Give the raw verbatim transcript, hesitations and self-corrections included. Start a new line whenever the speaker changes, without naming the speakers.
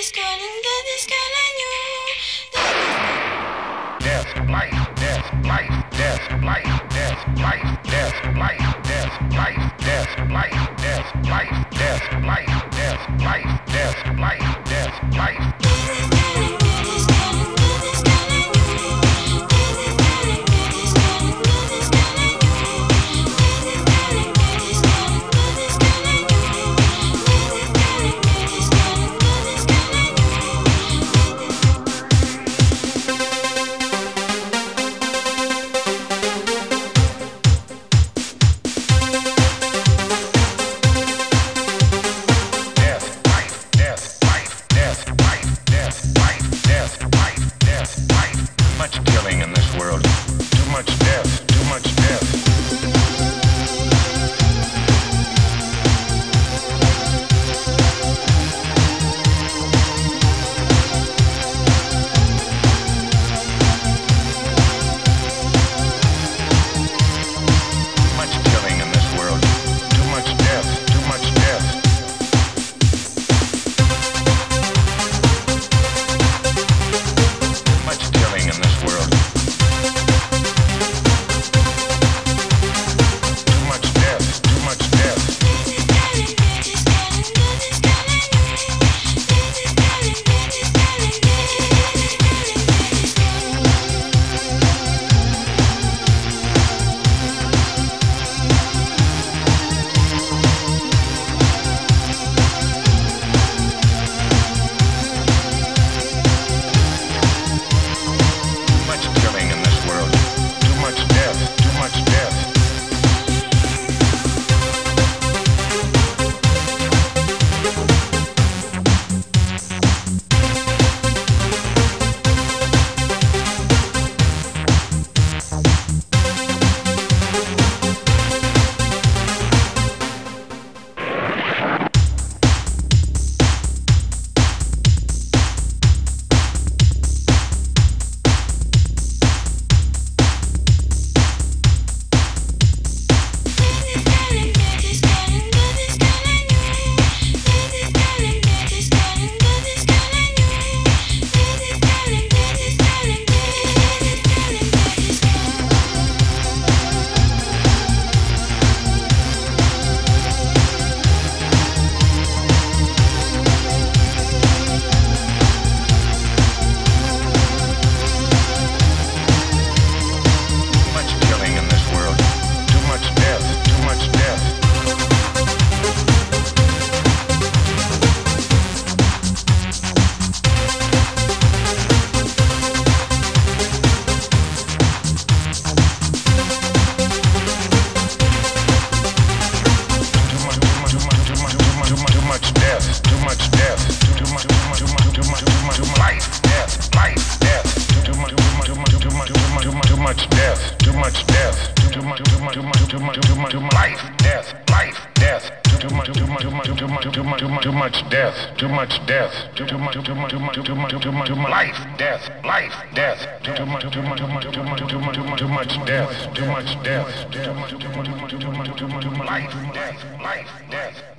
Death, life, death, life, death, life, death, life, death, life, death, life, death, life, death, life, death, life, death, life, death, life, death, life. Too much death, too much, too much, too much, too much, too much, too much life, death, life, death, too much, too much, too much, too much, too much, too much, too much death, too much death, too much, too much, too much, too much, too much, too much life, death, life, death.